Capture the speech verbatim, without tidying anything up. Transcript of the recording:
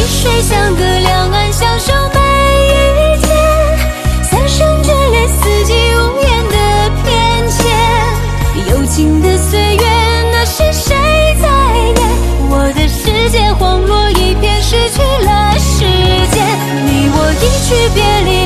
水相隔两岸，相守没遇见。三生眷恋，四季无言的偏见。有情的岁月，那是谁在演？我的世界荒落一片，失去了时间。你我一去别离。